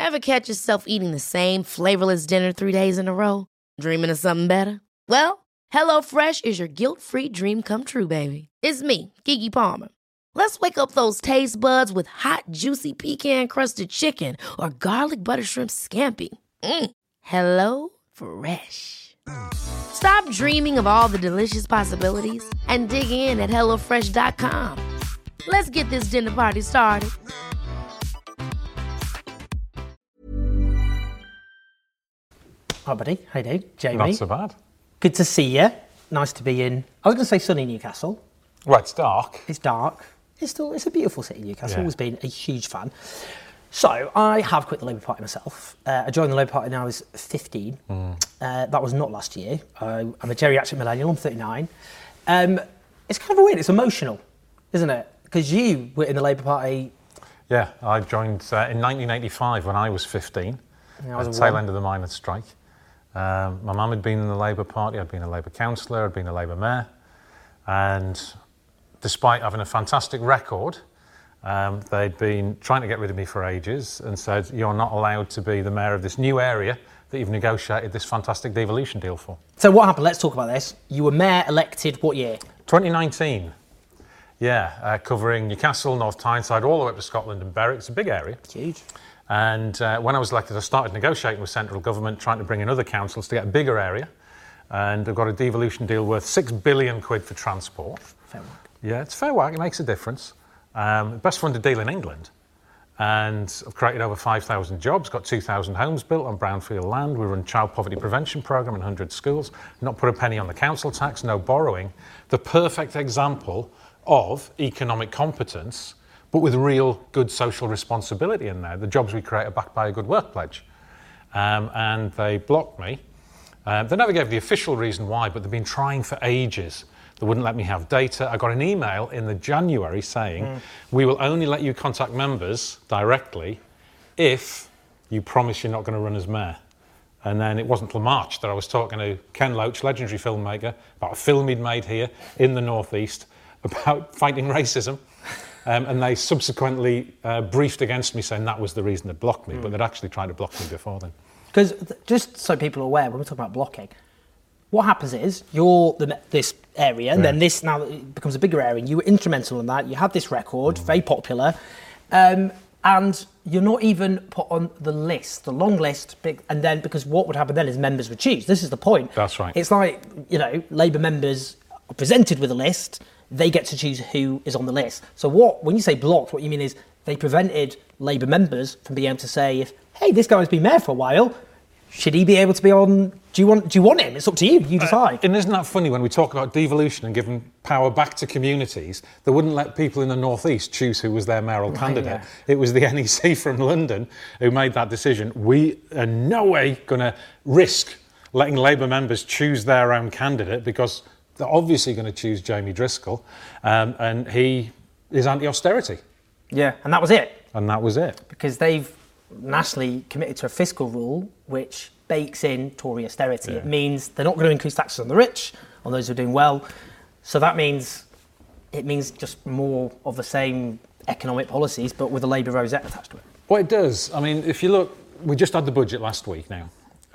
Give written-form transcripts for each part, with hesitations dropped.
Ever catch yourself eating the same flavorless dinner 3 days in a row? Dreaming of something better? Well, HelloFresh is your guilt-free dream come true, baby. It's me, Keke Palmer. Let's wake up those taste buds with hot, juicy pecan-crusted chicken or garlic butter shrimp scampi. Hello Fresh. Stop dreaming of all the delicious possibilities and dig in at HelloFresh.com. Let's get this dinner party started. Hi, buddy. How you doing? Jamie. Not so bad. Good to see you. Nice to be in. I was going to say sunny Newcastle. Well, it's dark. It's dark. It's a beautiful city, Newcastle. Yeah. Always been a huge fan. So I have quit the Labour Party myself. I joined the Labour Party when I was 15. That was not last year. I'm a geriatric millennial. I'm 39. It's kind of weird. It's emotional, isn't it? Because you were in the Labour Party. Yeah, I joined in 1985 when I was 15. I was at the tail end of the miners' strike. My mum had been in the Labour Party. I'd been a Labour councillor. I'd been a Labour mayor. And despite having a fantastic record, they'd been trying to get rid of me for ages and said, you're not allowed to be the mayor of this new area that you've negotiated this fantastic devolution deal for. So what happened? Let's talk about this. You were mayor elected what year? 2019. Yeah, covering Newcastle, North Tyneside, all the way up to Scotland and Berwick. It's a big area. It's huge. And when I was elected, I started negotiating with central government, trying to bring in other councils to get a bigger area. And I've got a devolution deal worth £6 billion for transport. Fair work. Yeah, it's fair whack. It makes a difference. Best funded deal in England. And I've created over 5,000 jobs, got 2,000 homes built on brownfield land. We run a child poverty prevention programme in 100 schools. Not put a penny on the council tax, no borrowing. The perfect example of economic competence, but with real good social responsibility in there. The jobs we create are backed by a good work pledge. And they blocked me. They never gave the official reason why, but they've been trying for ages. They wouldn't let me have data. I got an email in the January saying, we will only let you contact members directly if you promise you're not going to run as mayor. And then it wasn't till March that I was talking to Ken Loach, legendary filmmaker, about a film he'd made here in the Northeast about fighting racism. And they subsequently briefed against me saying that was the reason they blocked me, but they'd actually tried to block me before then. Because just so people are aware, when we're talking about blocking, what happens is you're this area, and then this now it becomes a bigger area, and you were instrumental in that. You had this record, very popular, and you're not even put on the list, the long list. And then because what would happen then is members would choose. This is the point. That's right. It's like, Labour members are presented with a list. They get to choose who is on the list. So when you say blocked, what you mean is they prevented Labour members from being able to say, hey, this guy's been mayor for a while, should he be able to be on? Do you want him? It's up to you. You decide. And isn't that funny when we talk about devolution and giving power back to communities? They wouldn't let people in the North East choose who was their mayoral candidate. Yeah. It was the NEC from London who made that decision. We are no way going to risk letting Labour members choose their own candidate because they're obviously going to choose Jamie Driscoll, and he is anti-austerity. Yeah, and that was it. And that was it. Because they've nationally committed to a fiscal rule which bakes in Tory austerity. Yeah. It means they're not going to increase taxes on the rich, on those who are doing well. So that means just more of the same economic policies, but with a Labour rosette attached to it. Well, it does. I mean, if you look, we just had the budget last week now,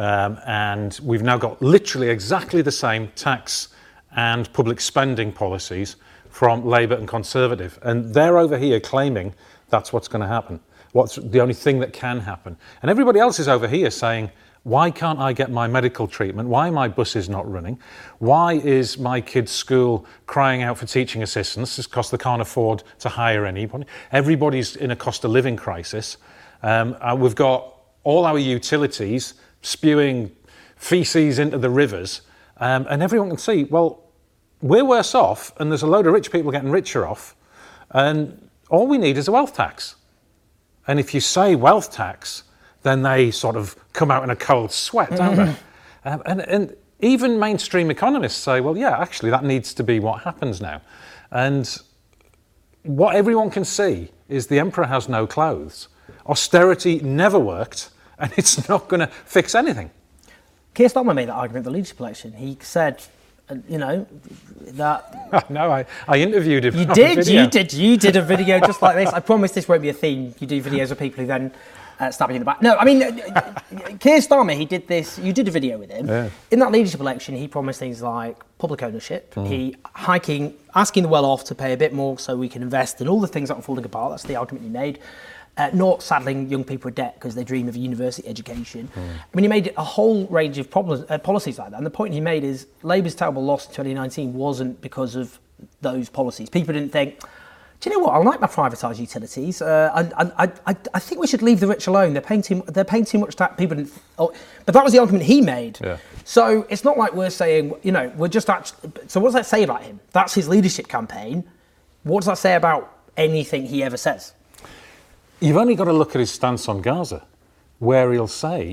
and we've now got literally exactly the same tax and public spending policies from Labour and Conservative. And they're over here claiming that's what's going to happen. What's the only thing that can happen. And everybody else is over here saying, why can't I get my medical treatment? Why are my buses not running? Why is my kid's school crying out for teaching assistants? It's because they can't afford to hire anybody. Everybody's in a cost of living crisis. We've got all our utilities spewing feces into the rivers. And everyone can see, well, we're worse off and there's a load of rich people getting richer off. And all we need is a wealth tax. And if you say wealth tax, then they sort of come out in a cold sweat, don't they? And even mainstream economists say, well, yeah, actually, that needs to be what happens now. And what everyone can see is the emperor has no clothes. Austerity never worked, and it's not going to fix anything. Keir Starmer made that argument at the leadership election. He said, that... No, I interviewed him. You did a video just like this. I promise this won't be a theme. You do videos of people who then stabbing in the back. No, I mean, Keir Starmer, he did this. You did a video with him. Yeah. In that leadership election, he promised things like public ownership, asking the well-off to pay a bit more so we can invest, and all the things that are falling apart. That's the argument he made. Not saddling young people with debt because they dream of a university education. I mean, he made a whole range of policies like that. And the point he made is Labour's terrible loss in 2019 wasn't because of those policies. People didn't think, do you know what? I like my privatised utilities. I think we should leave the rich alone. They're paying too much tax. People didn't. But that was the argument he made. Yeah. So it's not like we're saying, we're just actually. So what does that say about him? That's his leadership campaign. What does that say about anything he ever says? You've only got to look at his stance on Gaza, where he'll say,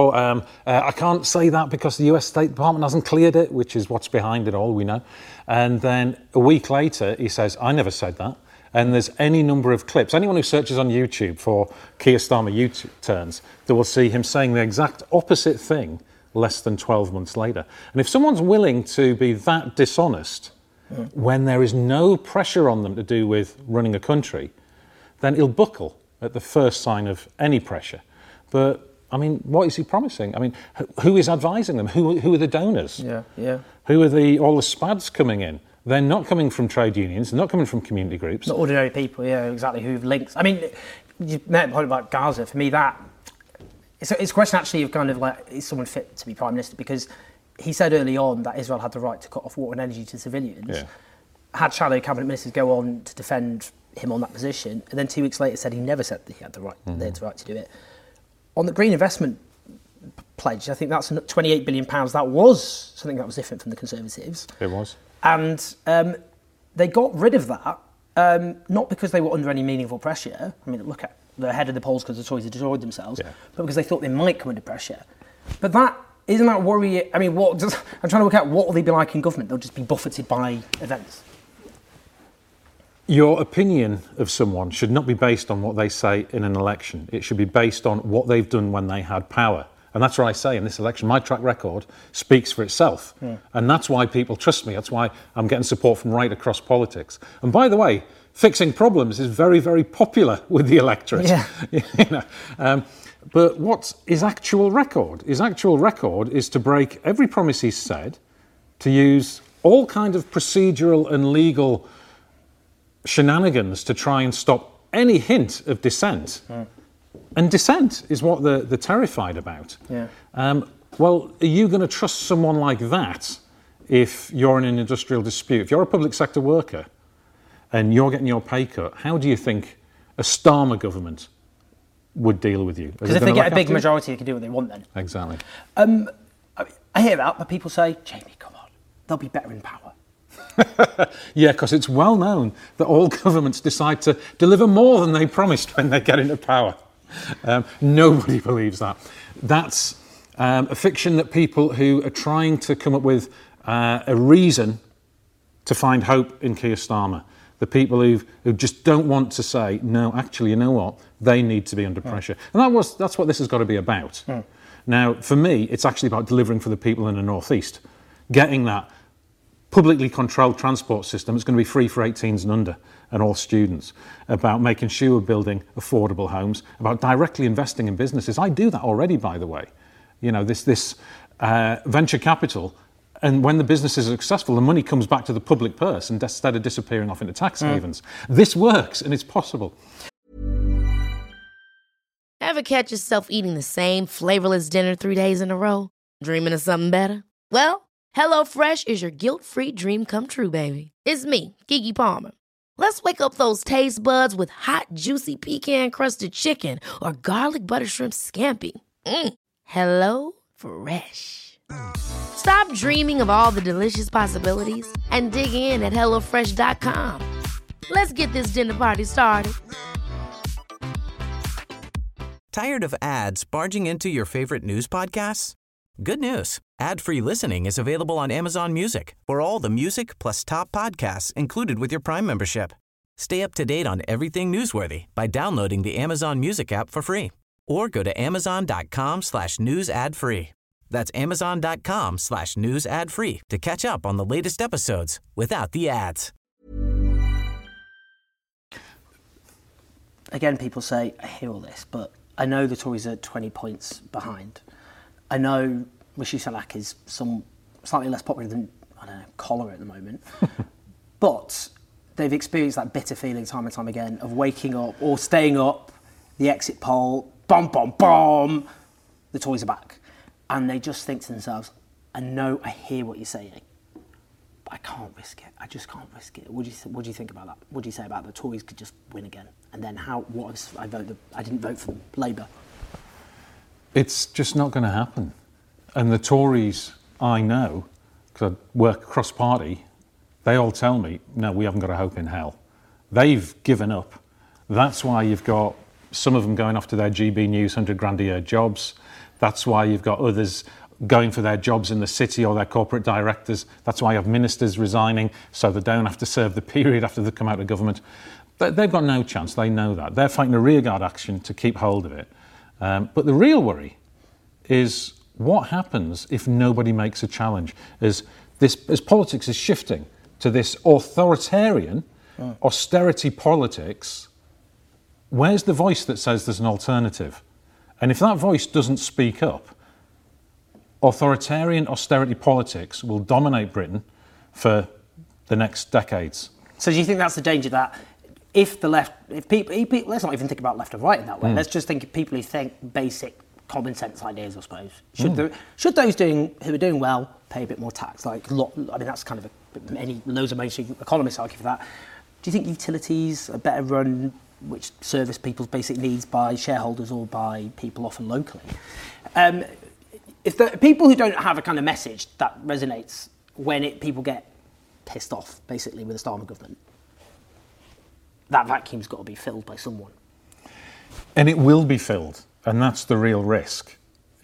I can't say that because the US State Department hasn't cleared it, which is what's behind it all, we know. And then a week later, he says, I never said that. And there's any number of clips. Anyone who searches on YouTube for Keir Starmer U-turns, they will see him saying the exact opposite thing less than 12 months later. And if someone's willing to be that dishonest when there is no pressure on them to do with running a country, then he'll buckle at the first sign of any pressure. But, I mean, what is he promising? I mean, who is advising them? Who are the donors? Yeah. Who are all the SPADs coming in? They're not coming from trade unions, they're not coming from community groups. Not ordinary people, yeah, exactly, who've links. I mean, you made a point about Gaza. For me, it's a question actually of kind of like, is someone fit to be Prime Minister? Because he said early on that Israel had the right to cut off water and energy to civilians. Yeah. Had shadow cabinet ministers go on to defend him on that position, and then 2 weeks later said he never said that he had the right, they had the right to do it. On the green investment pledge, I think that's £28 billion. That was something that was different from the Conservatives. It was. And they got rid of that, not because they were under any meaningful pressure. I mean, look at the ahead of the polls because the Tories had destroyed themselves, but because they thought they might come under pressure. But isn't that worrying? I mean, I'm trying to work out what will they be like in government. They'll just be buffeted by events. Your opinion of someone should not be based on what they say in an election. It should be based on what they've done when they had power. And that's what I say in this election. My track record speaks for itself. And that's why people trust me. That's why I'm getting support from right across politics. And by the way, fixing problems is very, very popular with the electorate. Yeah. But what's his actual record? His actual record is to break every promise he's said, to use all kind of procedural and legal shenanigans to try and stop any hint of dissent. And dissent is what they're terrified about. Yeah. Well, are you going to trust someone like that if you're in an industrial dispute? If you're a public sector worker and you're getting your pay cut, how do you think a Starmer government would deal with you? Because if they get a big majority, they can do what they want then. Exactly. I hear that, but people say, Jamie, come on, they'll be better in power. Yeah, because it's well known that all governments decide to deliver more than they promised when they get into power. Nobody believes that. That's a fiction that people who are trying to come up with a reason to find hope in Keir Starmer, the people who just don't want to say, no, actually, you know what, they need to be under pressure. And that's what this has got to be about. Now, for me, it's actually about delivering for the people in the North East, getting that publicly controlled transport system that's going to be free for 18s and under and all students, about making sure we're building affordable homes, about directly investing in businesses. I do that already, by the way. You know, this venture capital, and when the businesses are successful, the money comes back to the public purse instead of disappearing off into tax havens. This works, and it's possible. Ever catch yourself eating the same flavorless dinner 3 days in a row? Dreaming of something better? Well, HelloFresh is your guilt-free dream come true, baby. It's me, Keke Palmer. Let's wake up those taste buds with hot, juicy pecan-crusted chicken or garlic butter shrimp scampi. Hello Fresh. Stop dreaming of all the delicious possibilities and dig in at HelloFresh.com. Let's get this dinner party started. Tired of ads barging into your favorite news podcasts? Good news. Ad-free listening is available on Amazon Music for all the music plus top podcasts included with your Prime membership. Stay up to date on everything newsworthy by downloading the Amazon Music app for free or go to amazon.com/news ad free. That's amazon.com/news ad free to catch up on the latest episodes without the ads. Again, people say, I hear all this, but I know the Tories are 20 points behind. I know Rishi Sunak is slightly less popular than, I don't know, Collar at the moment. But they've experienced that bitter feeling time and time again of waking up or staying up, the exit poll, bomb, bomb, bomb, the Tories are back. And they just think to themselves, I hear what you're saying, but I can't risk it. I just can't risk it. What do you think about that? What do you say about the Tories could just win again? And then I didn't vote for Labour. It's just not going to happen. And the Tories, I know, because I work cross-party, they all tell me, no, we haven't got a hope in hell. They've given up. That's why you've got some of them going off to their GB News 100 grand a year jobs. That's why you've got others going for their jobs in the city or their corporate directors. That's why you have ministers resigning so they don't have to serve the period after they come out of government. They've got no chance, they know that. They're fighting a rearguard action to keep hold of it. But the real worry is what happens if nobody makes a challenge, as politics is shifting to this authoritarian austerity politics. Where's the voice that says there's an alternative? And if that voice doesn't speak up, authoritarian austerity politics will dominate Britain for the next decades. So do you think that's the danger, that if people, let's not even think about left or right in that way, let's just think of people who think basic common sense ideas, I suppose. Should those who are doing well pay a bit more tax? That's kind of loads of mainstream economists argue for that. Do you think utilities are better run, which service people's basic needs, by shareholders or by people often locally? If the people who don't have a kind of message that resonates when people get pissed off, basically, with the Starmer government, that vacuum's got to be filled by someone. And it will be filled, and that's the real risk.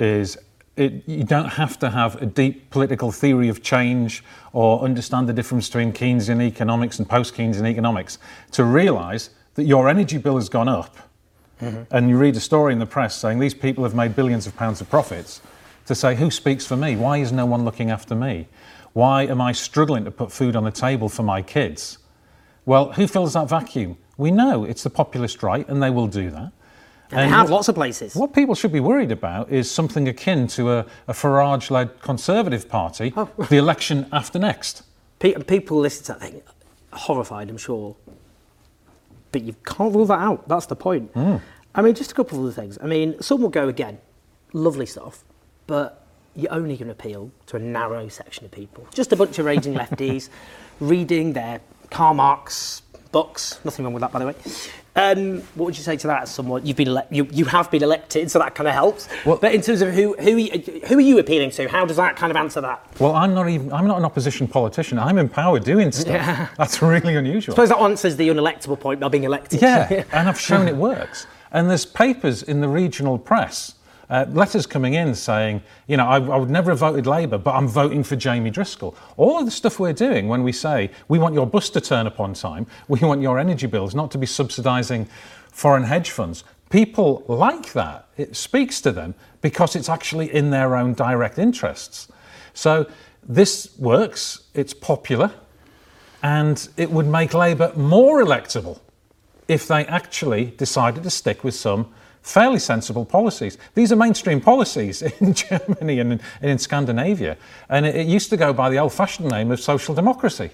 You don't have to have a deep political theory of change or understand the difference between Keynesian economics and post-Keynesian economics to realise that your energy bill has gone up, and you read a story in the press saying these people have made billions of pounds of profits, to say, who speaks for me? Why is no one looking after me? Why am I struggling to put food on the table for my kids? Well, who fills that vacuum? We know it's the populist right, and they will do that. And they have lots of places. What people should be worried about is something akin to a Farage-led Conservative Party, the election after next. People listen to that thing, horrified, I'm sure. But you can't rule that out. That's the point. I mean, just a couple of other things. I mean, some will go again, lovely stuff, but you're only going to appeal to a narrow section of people. Just a bunch of raging lefties reading their Karl Marx books. Nothing wrong with that, by the way. What would you say to that as someone you have been elected, so that kind of helps. Well, but in terms of who are you appealing to? How does that kind of answer that? Well, I'm not an opposition politician. I'm in power doing stuff. Yeah. That's really unusual. I suppose that answers the unelectable point by being elected. Yeah, and I've shown it works. And there's papers in the regional press, letters coming in saying, I would never have voted Labour, but I'm voting for Jamie Driscoll. All of the stuff we're doing when we say, we want your bus to turn up on time, we want your energy bills not to be subsidising foreign hedge funds. People like that. It speaks to them because it's actually in their own direct interests. So this works, it's popular, and it would make Labour more electable if they actually decided to stick with some fairly sensible policies. These are mainstream policies in Germany and in Scandinavia, and it used to go by the old-fashioned name of social democracy.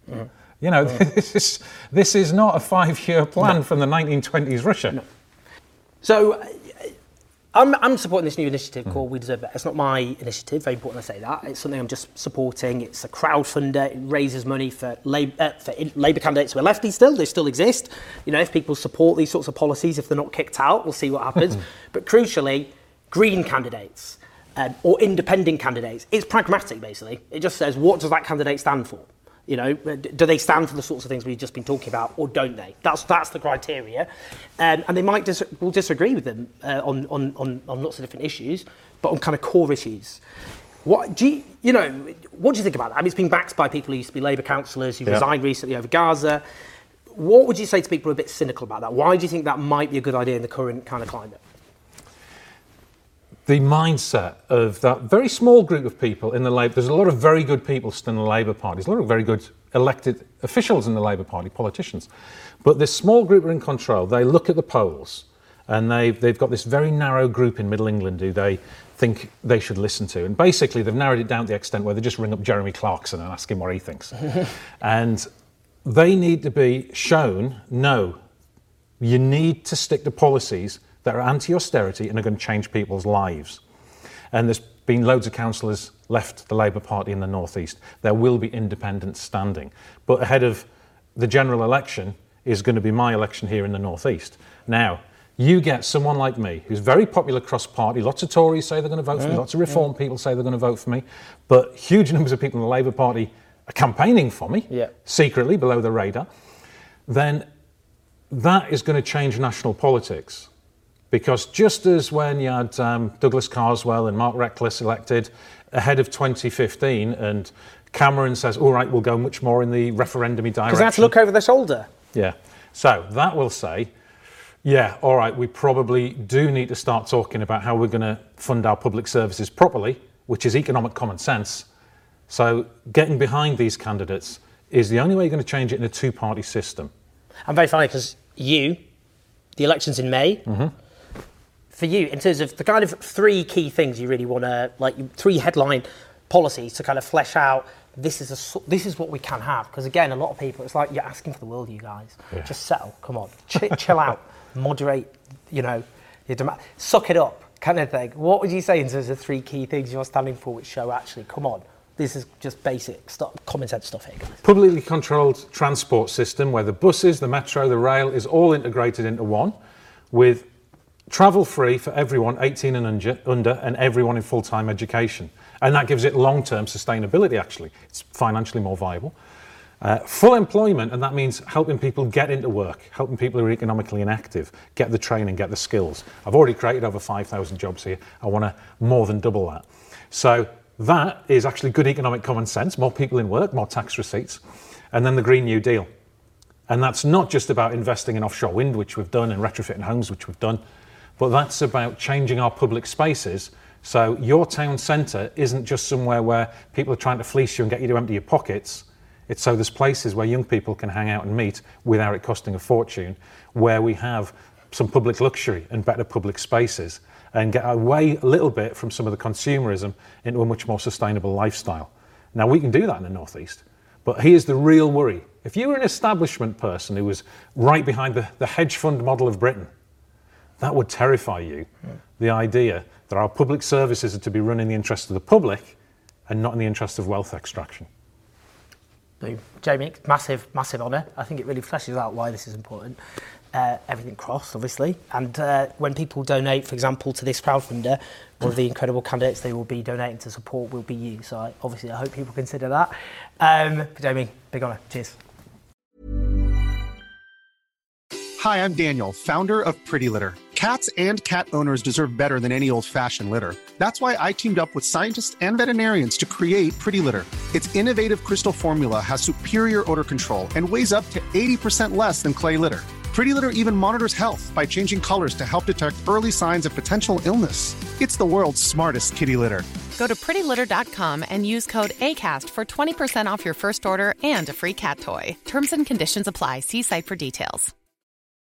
This is not a 5-year plan from the 1920s Russia. No. So I'm supporting this new initiative called We Deserve Better. It's not my initiative, very important I say that. It's something I'm just supporting. It's a crowdfunder. It raises money for Labour candidates who are lefties still. They still exist. If people support these sorts of policies, if they're not kicked out, we'll see what happens. But crucially, Green candidates or independent candidates. It's pragmatic, basically. It just says, what does that candidate stand for? Do they stand for the sorts of things we've just been talking about, or don't they? That's the criteria, and they might will disagree with them on lots of different issues, but on kind of core issues. What do you think about that? I mean, it's been backed by people who used to be Labour councillors who resigned recently over Gaza. What would you say to people who are a bit cynical about that? Why do you think that might be a good idea in the current kind of climate? The mindset of that very small group of people in the Labour, there's a lot of very good people still in the Labour Party, there's a lot of very good elected officials in the Labour Party, politicians, but this small group are in control. They look at the polls And they've got this very narrow group in Middle England who they think they should listen to. And basically, they've narrowed it down to the extent where they just ring up Jeremy Clarkson and ask him what he thinks. And they need to be shown, no, you need to stick to policies that are anti-austerity and are going to change people's lives. And there's been loads of councillors left the Labour Party in the North East. There will be independents standing. But ahead of the general election is going to be my election here in the North East. Now, you get someone like me, who's very popular cross-party. Lots of Tories say they're going to vote for me. Lots of Reform people say they're going to vote for me. But huge numbers of people in the Labour Party are campaigning for me, secretly, below the radar. Then that is going to change national politics. Because just as when you had Douglas Carswell and Mark Reckless elected ahead of 2015, and Cameron says, all right, we'll go much more in the referendum-y direction. Because they have to look over their shoulder. Yeah. So that will say, yeah, all right, we probably do need to start talking about how we're going to fund our public services properly, which is economic common sense. So getting behind these candidates is the only way you're going to change it in a two-party system. I'm very funny because the election's in May. Mm-hmm. For you, in terms of the kind of three key things you really want to, like three headline policies to kind of flesh out, this is what we can have. Because again, a lot of people, it's like you're asking for the world, you guys. Yeah. Just settle, come on, chill out, moderate, your demand, suck it up, kind of thing. What would you say in terms of three key things you're standing for which show actually, come on, this is just basic stuff, common sense stuff here, guys. Publicly controlled transport system where the buses, the metro, the rail is all integrated into one, with travel free for everyone 18 and under and everyone in full-time education. And that gives it long-term sustainability, actually. It's financially more viable. Full employment, and that means helping people get into work, helping people who are economically inactive, get the training, get the skills. I've already created over 5,000 jobs here. I want to more than double that. So that is actually good economic common sense, more people in work, more tax receipts. And then the Green New Deal. And that's not just about investing in offshore wind, which we've done, and retrofitting homes, which we've done, but that's about changing our public spaces. So your town centre isn't just somewhere where people are trying to fleece you and get you to empty your pockets. It's so there's places where young people can hang out and meet without it costing a fortune, where we have some public luxury and better public spaces and get away a little bit from some of the consumerism into a much more sustainable lifestyle. Now, we can do that in the North East, but here's the real worry. If you were an establishment person who was right behind the hedge fund model of Britain, that would terrify you, the idea that our public services are to be run in the interest of the public and not in the interest of wealth extraction. Boom. Jamie, massive honour. I think it really fleshes out why this is important. Everything crossed, obviously. And when people donate, for example, to this crowdfunder, one of the incredible candidates they will be donating to support will be you. So I hope people consider that. Jamie, big honour. Cheers. Hi, I'm Daniel, founder of Pretty Litter. Cats and cat owners deserve better than any old-fashioned litter. That's why I teamed up with scientists and veterinarians to create Pretty Litter. Its innovative crystal formula has superior odor control and weighs up to 80% less than clay litter. Pretty Litter even monitors health by changing colors to help detect early signs of potential illness. It's the world's smartest kitty litter. Go to prettylitter.com and use code ACAST for 20% off your first order and a free cat toy. Terms and conditions apply. See site for details.